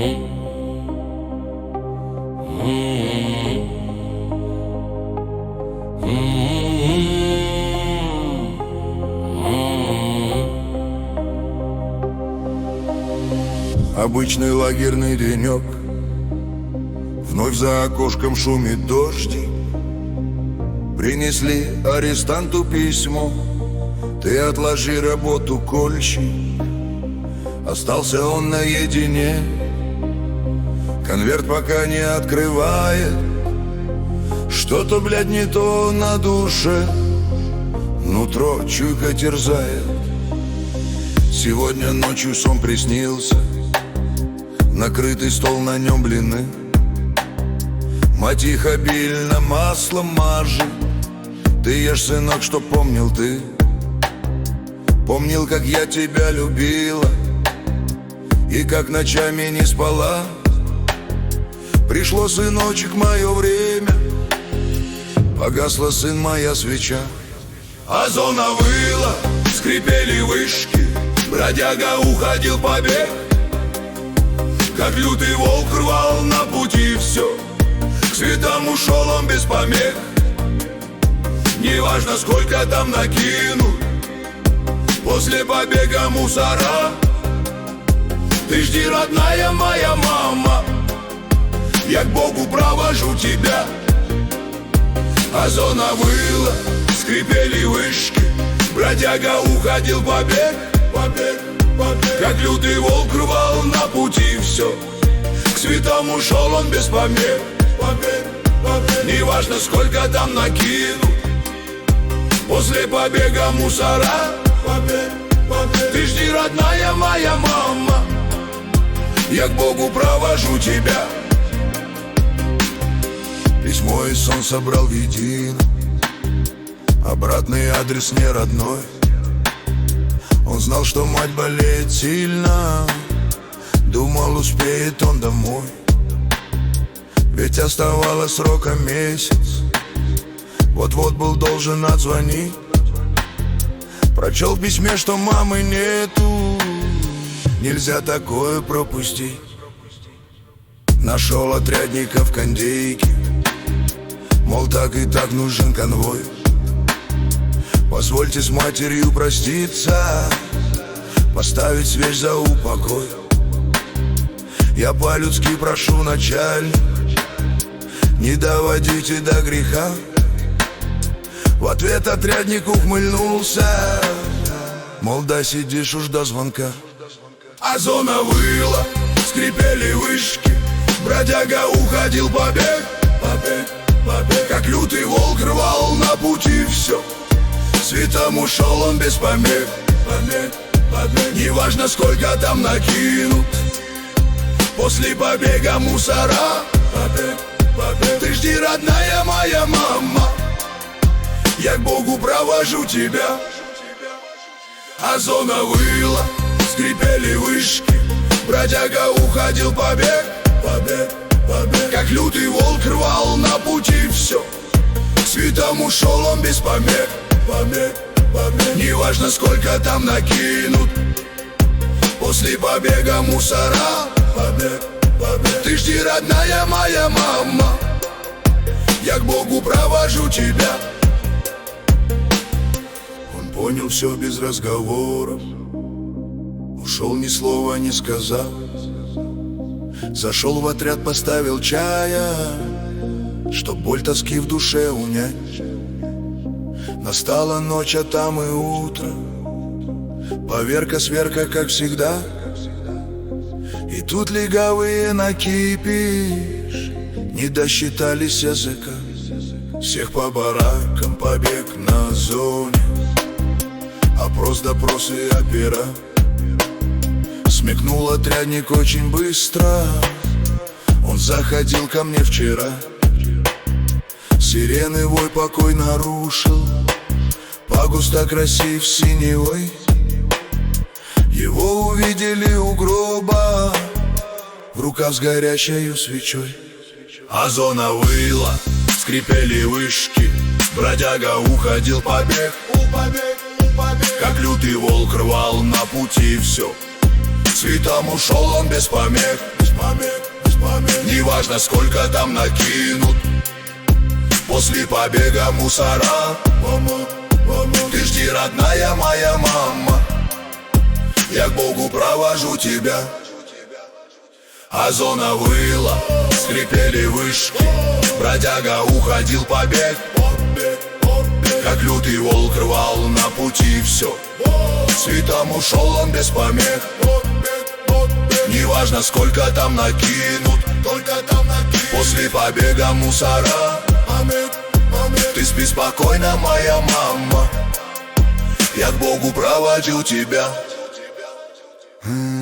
Обычный лагерный денек, вновь за окошком шумит дождик. Принесли арестанту письмо: ты отложи работу, кольщик. Остался он наедине, конверт пока не открывает. Что-то, блядь, не то на душе, нутро чуйка терзает. Сегодня ночью сон приснился, накрытый стол, на нем блины. Мать их обильно маслом мажет. Ты ешь, сынок, что помнил ты. Помнил, как я тебя любила и как ночами не спала. Пришло, сыночек, мое время, погасла, сын, моя свеча. А зона выла, скрипели вышки, бродяга уходил побег. Как лютый волк рвал на пути все, к светам ушел он без помех. Неважно, сколько там накинут после побега мусора. Ты жди, родная моя мама, я к Богу провожу тебя. А зона выла, скрипели вышки, бродяга уходил побег. Как лютый волк рвал на пути все, к светам ушел он без помех. Неважно, сколько там накинут после побега мусора. Ты жди, родная моя мама, я к Богу провожу тебя. Письмо и сон собрал в едино, обратный адрес не родной. Он знал, что мать болеет сильно, думал, успеет он домой. Ведь оставалось срока месяц, вот-вот был должен отзвонить. Прочел в письме, что мамы нету, нельзя такое пропустить. Нашел отрядника в кондейке, мол, так и так нужен конвой. Позвольте с матерью проститься, поставить свеч за упокой. Я по-людски прошу, начальник, не доводите до греха. В ответ отрядник ухмыльнулся, мол, да сидишь уж до звонка. А зона выла, скрипели вышки, бродяга уходил побег. Как лютый волк рвал на пути все, светом ушел он без помех. Неважно, сколько там накинут после побега мусора. Ты жди, родная моя мама, я к Богу провожу тебя. А зона выла, скрипели вышки, бродяга уходил побег. Как лютый волк рвал на пути все, к светам ушел он без помех. Неважно, сколько там накинут после побега мусора. Ты жди, родная моя мама, я к Богу провожу тебя. Он понял все без разговоров, ушел, ни слова не сказав. Зашел в отряд, поставил чая, чтоб боль тоски в душе унять. Настала ночь, а там и утро, поверка-сверка, как всегда. И тут легавые накипишь не досчитались языка. Всех по баракам, побег на зоне, опрос, допросы, опера. Смекнул отрядник очень быстро, он заходил ко мне вчера. Сирены вой покой нарушил, пагус так красив синевой. Его увидели у гроба, в руках с горящей свечой. А зона выла, скрипели вышки, бродяга уходил побег. Как лютый волк рвал на пути все, к светам ушел он без помех. Неважно, сколько там накинут после побега мусора. Ты жди, родная моя мама, я к Богу провожу тебя. А зона выла, скрипели вышки, бродяга уходил побег. Как лютый волк рвал на пути все, светом ушел он без помех. Неважно, сколько там накинут после побега мусора. Ты спи спокойно, моя мама, я к Богу проводил тебя.